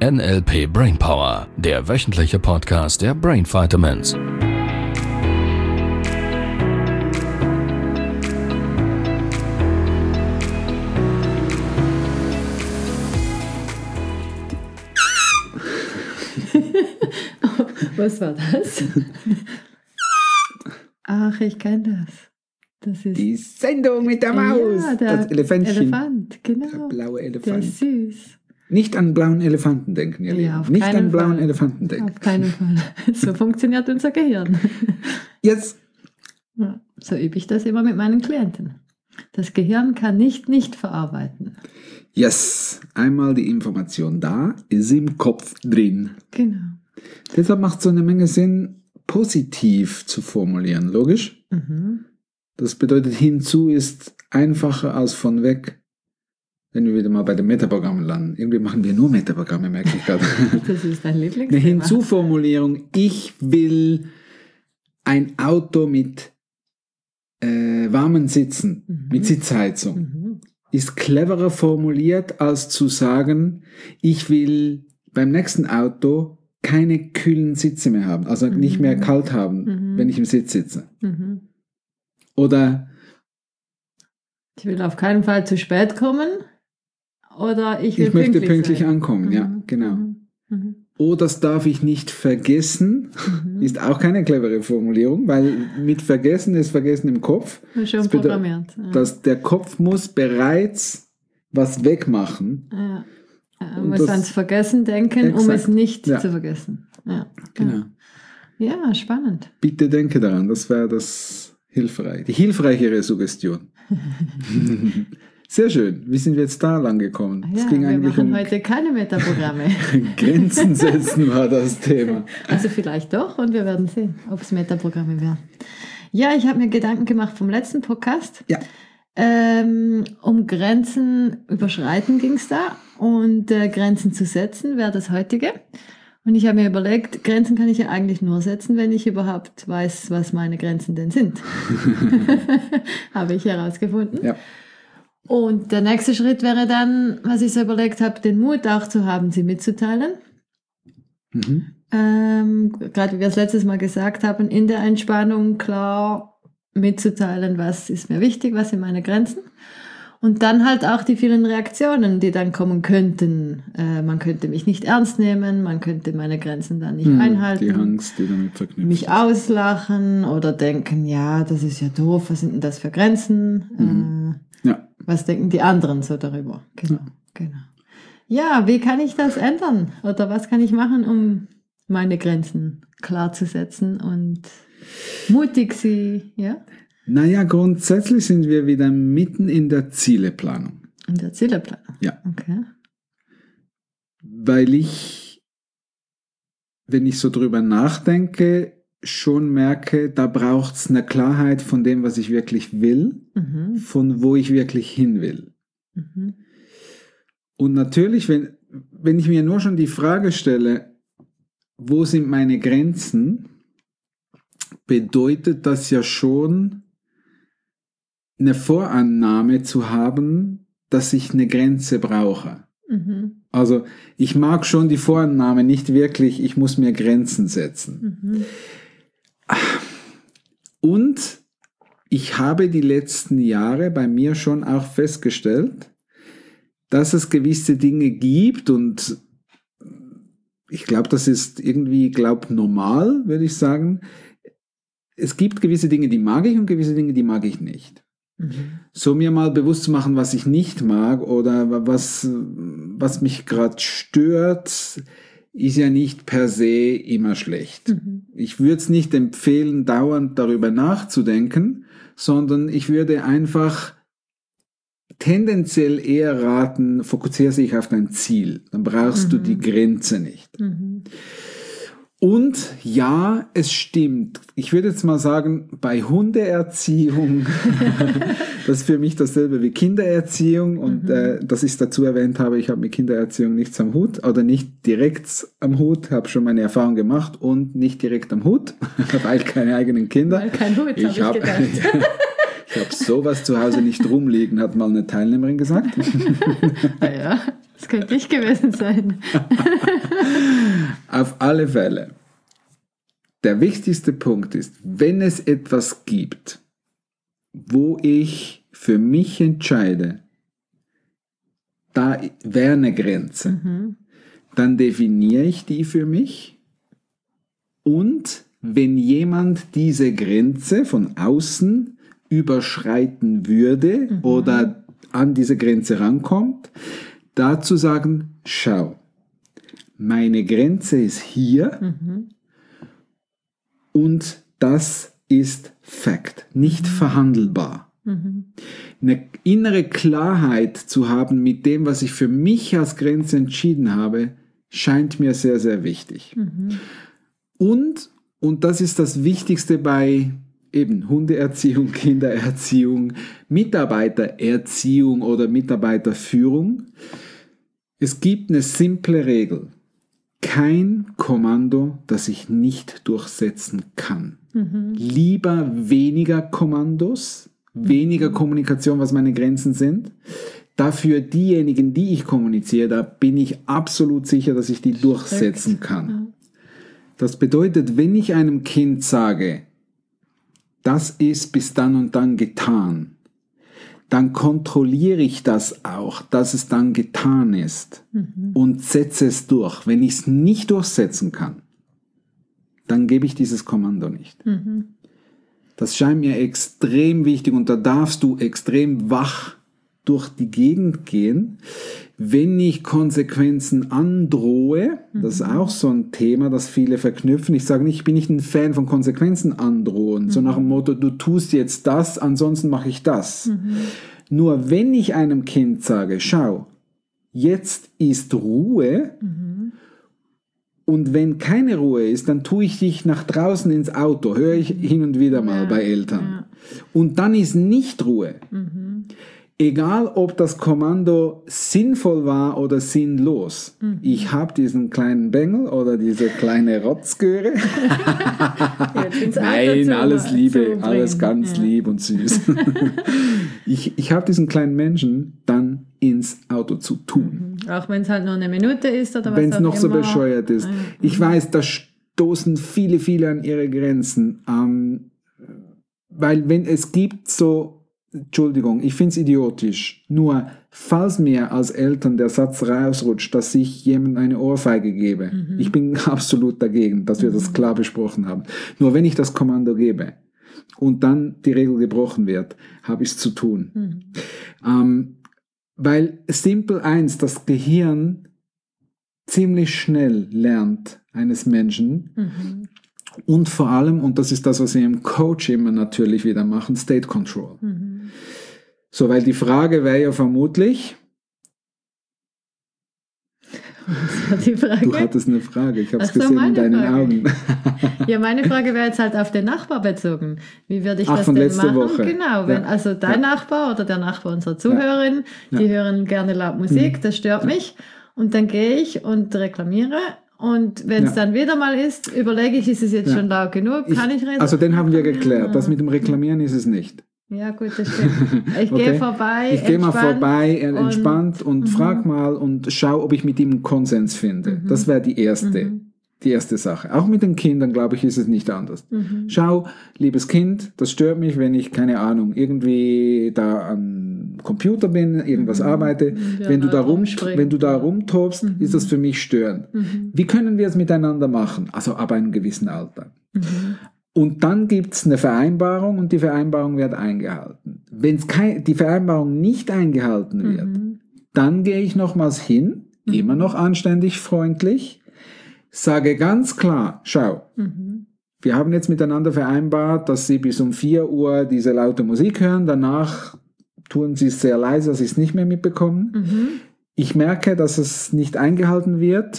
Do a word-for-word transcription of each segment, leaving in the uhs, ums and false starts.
N L P Brainpower, der wöchentliche Podcast der Brain Vitamins. Was war das? Ach, ich kenne das. Das ist die Sendung mit der Maus. Ja, der das Elefantchen. Elefant, genau. Der blaue Elefant. Der ist süß. Nicht an blauen Elefanten denken, ihr Ja, Lieben. auf Nicht keinen an blauen Fall. Elefanten denken. Auf keinen Fall. So funktioniert unser Gehirn. Jetzt. Ja, so übe ich das immer mit meinen Klienten. Das Gehirn kann nicht nicht verarbeiten. Yes. Einmal die Information da, ist im Kopf drin. Genau. Deshalb macht es so eine Menge Sinn, positiv zu formulieren. Logisch? Mhm. Das bedeutet, hinzu ist einfacher als von weg. Wenn wir wieder mal bei den Metaprogrammen landen. Irgendwie machen wir nur Metaprogramme, merke ich gerade. Das ist dein Lieblingsthema. Eine Hinzuformulierung, ich will ein Auto mit äh, warmen Sitzen, Mhm. mit Sitzheizung, Mhm. ist cleverer formuliert, als zu sagen, ich will beim nächsten Auto keine kühlen Sitze mehr haben, also Mhm. nicht mehr kalt haben, Mhm. wenn ich im Sitz sitze. Mhm. Oder Ich will auf keinen Fall zu spät kommen. Oder ich will ich möchte pünktlich pünktlich sein. ankommen, ja, Mhm. genau. Mhm. Mhm. Oh, das darf ich nicht vergessen, Mhm. ist auch keine clevere Formulierung, weil mit vergessen ist vergessen im Kopf. Schon Das bedeutet, programmiert. Ja. dass der Kopf muss bereits was wegmachen. Ja. Man Und muss das- ans Vergessen denken, um Exakt. es nicht Ja. zu vergessen. Ja. Genau. Ja, spannend. Bitte denke daran, das wäre das hilfreich, die hilfreichere Suggestion. Sehr schön. Wie sind wir jetzt da lang gekommen? Ja, Es ging wir eigentlich machen um heute keine Metaprogramme. Grenzen setzen war das Thema. Also vielleicht doch und wir werden sehen, ob es Metaprogramme werden. Ja, ich habe mir Gedanken gemacht vom letzten Podcast. Ja. Ähm, um Grenzen überschreiten ging es da und äh, Grenzen zu setzen wäre das heutige. Und ich habe mir überlegt, Grenzen kann ich ja eigentlich nur setzen, wenn ich überhaupt weiß, was meine Grenzen denn sind. Habe ich herausgefunden. Ja. Und der nächste Schritt wäre dann, was ich so überlegt habe, den Mut auch zu haben, sie mitzuteilen. Mhm. Ähm, gerade wie wir es letztes Mal gesagt haben, in der Entspannung klar mitzuteilen, was ist mir wichtig, was sind meine Grenzen. Und dann halt auch die vielen Reaktionen, die dann kommen könnten. Äh, man könnte mich nicht ernst nehmen, man könnte meine Grenzen dann nicht Mhm. einhalten. Die Angst, die damit verknüpft Mich ist. auslachen oder denken, ja, das ist ja doof, was sind denn das für Grenzen? Mhm. Äh, Ja. Was denken die anderen so darüber? Genau, genau. Ja, wie kann ich das ändern? Oder was kann ich machen, um meine Grenzen klar zu setzen und mutig sie, ja? Naja, grundsätzlich sind wir wieder mitten in der Zieleplanung. In der Zieleplanung. Ja. Okay. Weil ich, wenn ich so drüber nachdenke, schon merke, da braucht es eine Klarheit von dem, was ich wirklich will, Mhm. von wo ich wirklich hin will. Mhm. Und natürlich, wenn, wenn ich mir nur schon die Frage stelle, wo sind meine Grenzen, bedeutet das ja schon, eine Vorannahme zu haben, dass ich eine Grenze brauche. Mhm. Also ich mag schon die Vorannahme nicht wirklich, ich muss mir Grenzen setzen. Mhm. Und ich habe die letzten Jahre bei mir schon auch festgestellt, dass es gewisse Dinge gibt und ich glaube, das ist irgendwie, glaub, normal, würde ich sagen. Es gibt gewisse Dinge, die mag ich und gewisse Dinge, die mag ich nicht. Mhm. So mir mal bewusst zu machen, was ich nicht mag oder was, was mich gerade stört, ist ja nicht per se immer schlecht. Mhm. Ich würde es nicht empfehlen, dauernd darüber nachzudenken, sondern ich würde einfach tendenziell eher raten, fokussiere dich auf dein Ziel. Dann brauchst Mhm. du die Grenze nicht. Mhm. Und ja, es stimmt. Ich würde jetzt mal sagen, bei Hundeerziehung, das ist für mich dasselbe wie Kindererziehung und Mhm. äh, dass ich es dazu erwähnt habe, ich habe mit Kindererziehung nichts am Hut oder nicht direkt am Hut, habe schon meine Erfahrung gemacht und nicht direkt am Hut, weil keine eigenen Kinder. Weil kein Hut, habe ich hab- gedacht. Ich habe sowas zu Hause nicht rumliegen, hat mal eine Teilnehmerin gesagt. Ah ja. Das könnte ich gewesen sein. Auf alle Fälle. Der wichtigste Punkt ist, wenn es etwas gibt, wo ich für mich entscheide, da wäre eine Grenze, mhm. dann definiere ich die für mich. Und wenn jemand diese Grenze von außen überschreiten würde mhm. oder an diese Grenze rankommt, dazu sagen, schau, meine Grenze ist hier mhm. und das ist Fakt, nicht mhm. verhandelbar. Mhm. Eine innere Klarheit zu haben mit dem, was ich für mich als Grenze entschieden habe, scheint mir sehr, sehr wichtig. Mhm. Und, und das ist das Wichtigste bei eben Hundeerziehung, Kindererziehung, Mitarbeitererziehung oder Mitarbeiterführung. Es gibt eine simple Regel. Kein Kommando, das ich nicht durchsetzen kann. Mhm. Lieber weniger Kommandos, weniger Kommunikation, was meine Grenzen sind. Dafür diejenigen, die ich kommuniziere, da bin ich absolut sicher, dass ich die durchsetzen kann. Das bedeutet, wenn ich einem Kind sage, das ist bis dann und dann getan, dann kontrolliere ich das auch, dass es dann getan ist mhm. und setze es durch. Wenn ich es nicht durchsetzen kann, dann gebe ich dieses Kommando nicht. Mhm. Das scheint mir extrem wichtig und da darfst du extrem wach durch die Gegend gehen. Wenn ich Konsequenzen androhe, mhm. das ist auch so ein Thema, das viele verknüpfen. Ich sage nicht, ich bin nicht ein Fan von Konsequenzen androhen, mhm. so nach dem Motto, du tust jetzt das, ansonsten mache ich das. Mhm. Nur wenn ich einem Kind sage, schau, jetzt ist Ruhe, mhm. und wenn keine Ruhe ist, dann tue ich dich nach draußen ins Auto, höre ich hin und wieder mal ja, bei Eltern. Ja. Und dann ist nicht Ruhe. Mhm. Egal, ob das Kommando sinnvoll war oder sinnlos. Mhm. Ich habe diesen kleinen Bengel oder diese kleine Rotzgöre. Nein, alles Liebe, alles ganz ja. lieb und süß. ich ich habe diesen kleinen Menschen dann ins Auto zu tun. Mhm. Auch wenn es halt nur eine Minute ist oder was Wenn es noch immer. so bescheuert ist. Mhm. Ich weiß, da stoßen viele, viele an ihre Grenzen. Ähm, weil wenn es gibt so Entschuldigung, ich finde es idiotisch. Nur, falls mir als Eltern der Satz rausrutscht, dass ich jemandem eine Ohrfeige gebe, mhm. ich bin absolut dagegen, dass wir mhm. das klar besprochen haben. Nur wenn ich das Kommando gebe und dann die Regel gebrochen wird, habe ich es zu tun. Mhm. Ähm, weil simpel eins, das Gehirn ziemlich schnell lernt eines Menschen, mhm. und vor allem, und das ist das, was wir im Coach immer natürlich wieder machen, State Control. Mhm. So, weil die Frage wäre ja vermutlich, was war die Frage? Du hattest eine Frage, ich habe es so, gesehen in deinen Frage. Augen. Ja, meine Frage wäre jetzt halt auf den Nachbar bezogen. Wie würde ich Ach, das von denn letzte machen? Woche. Genau, wenn, ja. also dein ja. Nachbar oder der Nachbar unserer Zuhörerin, ja. die ja. hören gerne laut Musik, mhm. das stört ja. mich. Und dann gehe ich und reklamiere. Und wenn es ja. dann wieder mal ist, überlege ich, ist es jetzt ja. schon laut genug? Kann ich, ich reden? Also den haben wir geklärt. Das mit dem Reklamieren ist es nicht. Ja gut, das stimmt. Ich okay. gehe vorbei, Ich gehe mal vorbei, entspannt und, und mhm. frag mal und schau, ob ich mit ihm einen Konsens finde. Mhm. Das wäre die erste, mhm. die erste Sache. Auch mit den Kindern, glaube ich, ist es nicht anders. Mhm. Schau, liebes Kind, das stört mich, wenn ich, keine Ahnung, irgendwie da am Computer bin, irgendwas mhm. arbeite. Ja, wenn, du da rum, wenn du da rumtobst, mhm. ist das für mich störend. Mhm. Wie können wir es miteinander machen? Also ab einem gewissen Alter. Mhm. Und dann gibt es eine Vereinbarung und die Vereinbarung wird eingehalten. Wenn die Vereinbarung nicht eingehalten wird, mhm. dann gehe ich nochmals hin, mhm. immer noch anständig, freundlich, sage ganz klar, schau, mhm. wir haben jetzt miteinander vereinbart, dass Sie bis um vier Uhr diese laute Musik hören, danach tun Sie es sehr leise, dass Sie es nicht mehr mitbekommen. Mhm. Ich merke, dass es nicht eingehalten wird.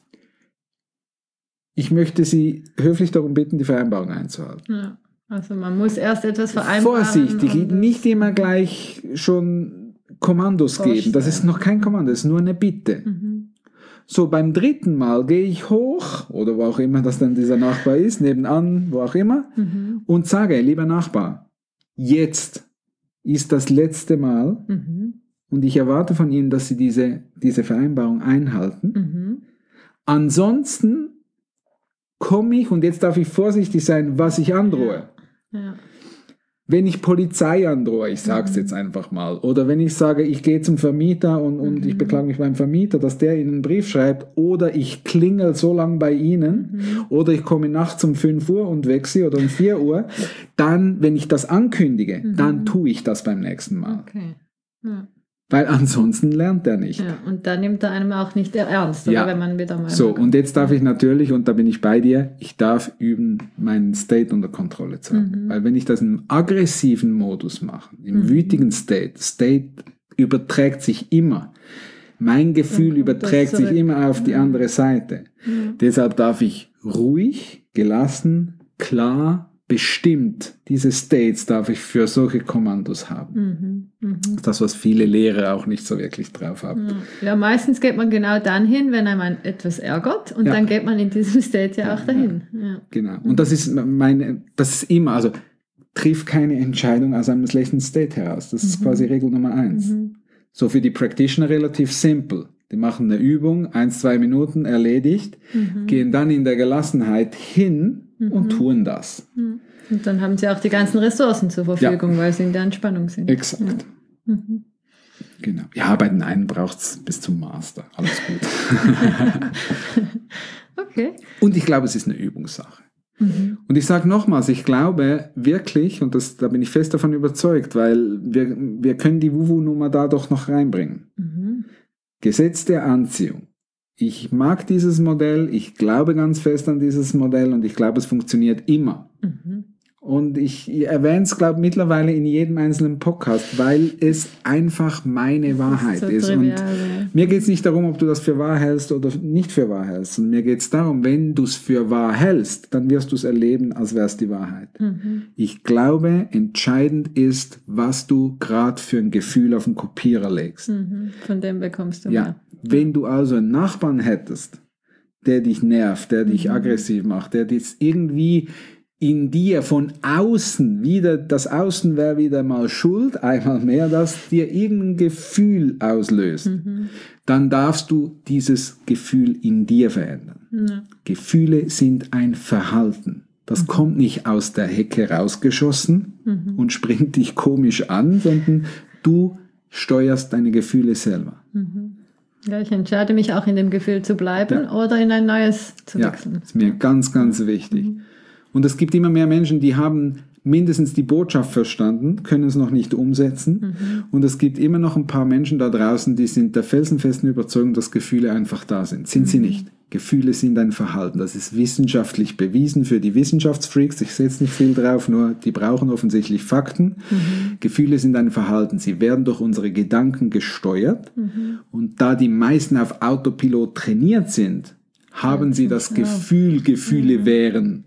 Ich möchte Sie höflich darum bitten, die Vereinbarung einzuhalten. Ja, also man muss erst etwas vereinbaren. Vorsichtig, nicht immer gleich schon Kommandos geben. Das ist noch kein Kommando, das ist nur eine Bitte. Mhm. So, beim dritten Mal gehe ich hoch, oder wo auch immer das dann dieser Nachbar ist, nebenan, wo auch immer, mhm. und sage, lieber Nachbar, jetzt ist das letzte Mal, mhm. und ich erwarte von ihnen, dass sie diese, diese Vereinbarung einhalten. Mhm. Ansonsten komme ich, und jetzt darf ich vorsichtig sein, was ich androhe. Ja. Ja. Wenn ich Polizei androhe, ich sage es Mhm. jetzt einfach mal, oder wenn ich sage, ich gehe zum Vermieter und, und Mhm. ich beklage mich beim Vermieter, dass der ihnen einen Brief schreibt, oder ich klingel so lang bei ihnen, Mhm. oder ich komme nachts um fünf Uhr und wechsle oder um vier Uhr, dann, wenn ich das ankündige, Mhm. dann tue ich das beim nächsten Mal. Okay. Ja. Weil ansonsten lernt er nicht. Ja, und dann nimmt er einem auch nicht ernst, oder? Ja. Wenn man wieder mal. So, und jetzt darf ich natürlich, und da bin ich bei dir, ich darf üben, meinen State unter Kontrolle zu haben. Mhm. Weil wenn ich das im aggressiven Modus mache, im Mhm. wütigen State, State überträgt sich immer. Mein Gefühl Dann kommt das überträgt sich zurück. immer auf die Mhm. andere Seite. Mhm. Deshalb darf ich ruhig, gelassen, klar, bestimmt, diese States darf ich für solche Kommandos haben. Mhm. Mhm. Das, was viele Lehrer auch nicht so wirklich drauf haben. Ja, meistens geht man genau dann hin, wenn einem etwas ärgert, und Ja. dann geht man in diesem State ja auch Ja, dahin. Ja. Genau. Und das ist meine, das ist immer, also triff keine Entscheidung aus einem schlechten State heraus. Das ist Mhm. quasi Regel Nummer eins. Mhm. So für die Practitioner relativ simpel. Die machen eine Übung, eins, zwei Minuten, erledigt, Mhm. gehen dann in der Gelassenheit hin Mhm. und tun das. Mhm. Und dann haben sie auch die ganzen Ressourcen zur Verfügung, weil sie in der Entspannung sind. Exakt. Ja. Mhm. Genau. Ja, bei den einen braucht es bis zum Master. Alles gut. Okay. Und ich glaube, es ist eine Übungssache. Mhm. Und ich sage nochmals, ich glaube wirklich, und das, da bin ich fest davon überzeugt, weil wir, wir können die Wuhu-Nummer da doch noch reinbringen. Mhm. Gesetz der Anziehung. Ich mag dieses Modell, ich glaube ganz fest an dieses Modell und ich glaube, es funktioniert immer. Mhm. Und ich erwähne es, glaube ich, mittlerweile in jedem einzelnen Podcast, weil es einfach meine Wahrheit so ist. trivial, Und ja. mir geht es nicht darum, ob du das für wahr hältst oder nicht für wahr hältst. Und mir geht es darum, wenn du es für wahr hältst, dann wirst du es erleben, als wäre es die Wahrheit. Mhm. Ich glaube, entscheidend ist, was du gerade für ein Gefühl auf den Kopierer legst. Mhm. Von dem bekommst du Ja, mehr. wenn du also einen Nachbarn hättest, der dich nervt, der dich Mhm. aggressiv macht, der dich irgendwie in dir von außen wieder, das Außen wäre wieder mal schuld, einmal mehr, das dir irgendein Gefühl auslöst, Mhm. dann darfst du dieses Gefühl in dir verändern. Ja. Gefühle sind ein Verhalten. Das Mhm. kommt nicht aus der Hecke rausgeschossen Mhm. und springt dich komisch an, sondern du steuerst deine Gefühle selber. Mhm. Ja, ich entscheide mich auch in dem Gefühl zu bleiben Ja. oder in ein neues zu Ja, wechseln. ist mir ganz, ganz wichtig. Mhm. Und es gibt immer mehr Menschen, die haben mindestens die Botschaft verstanden, können es noch nicht umsetzen. Mhm. Und es gibt immer noch ein paar Menschen da draußen, die sind der felsenfesten Überzeugung, dass Gefühle einfach da sind. Sind Mhm. sie nicht. Gefühle sind ein Verhalten. Das ist wissenschaftlich bewiesen für die Wissenschaftsfreaks. Ich setze nicht viel drauf, nur die brauchen offensichtlich Fakten. Mhm. Gefühle sind ein Verhalten. Sie werden durch unsere Gedanken gesteuert. Mhm. Und da die meisten auf Autopilot trainiert sind, haben sie das Ja. Gefühl, Gefühle wären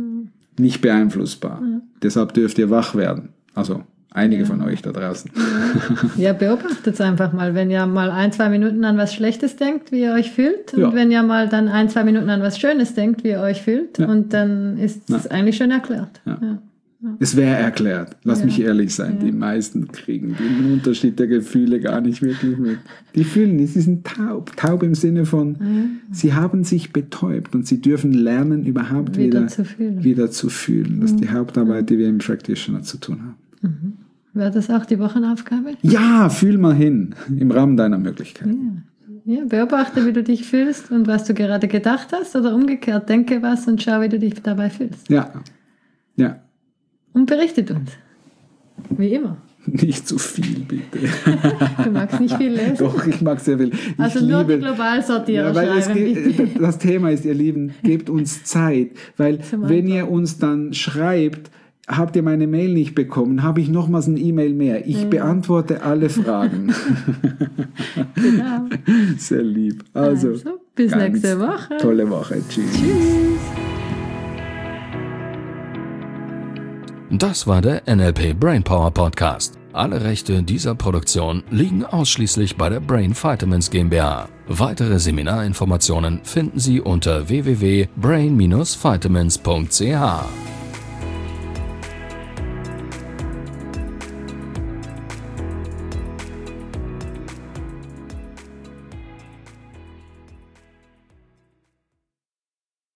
nicht beeinflussbar. Ja. Deshalb dürft ihr wach werden. Also einige Ja. von euch da draußen. Ja, beobachtet es einfach mal. Wenn ihr mal ein, zwei Minuten an was Schlechtes denkt, wie ihr euch fühlt. Und Ja. wenn ihr mal dann ein, zwei Minuten an was Schönes denkt, wie ihr euch fühlt. Ja. Und dann ist es Ja. eigentlich schon erklärt. Ja. Ja. Es wäre erklärt. Lass Ja. mich ehrlich sein. Ja. Die meisten kriegen den Unterschied der Gefühle gar nicht wirklich mit. Die fühlen nicht, sie sind taub. Taub im Sinne von, Ja. sie haben sich betäubt und sie dürfen lernen, überhaupt Wieder wieder, zu fühlen. wieder zu fühlen. Das ist die Hauptarbeit, die wir im Practitioner zu tun haben. Mhm. Wäre das auch die Wochenaufgabe? Ja, fühl mal hin, im Rahmen deiner Möglichkeiten. Ja. Ja, beobachte, wie du dich fühlst und was du gerade gedacht hast oder umgekehrt, denke was und schau, wie du dich dabei fühlst. Ja, ja. Und berichtet uns. Wie immer. Nicht zu viel, bitte. Du magst nicht viel lesen. Doch, ich mag sehr viel. Ich Also nur liebe, die Globalsortierer ja, weil es schreiben, geht, bitte. das Thema ist, ihr Lieben, gebt uns Zeit, weil Zum wenn ihr Antworten. uns dann schreibt, habt ihr meine Mail nicht bekommen, habe ich nochmals ein E-Mail mehr. Ich Ja. beantworte alle Fragen. Genau. Sehr lieb. Also, Also, bis ganz nächste Woche. Tolle Woche. Tschüss. Tschüss. Das war der N L P Brainpower Podcast. Alle Rechte dieser Produktion liegen ausschließlich bei der Brain Vitamins GmbH. Weitere Seminarinformationen finden Sie unter w w w punkt brain dash vitamins punkt c h.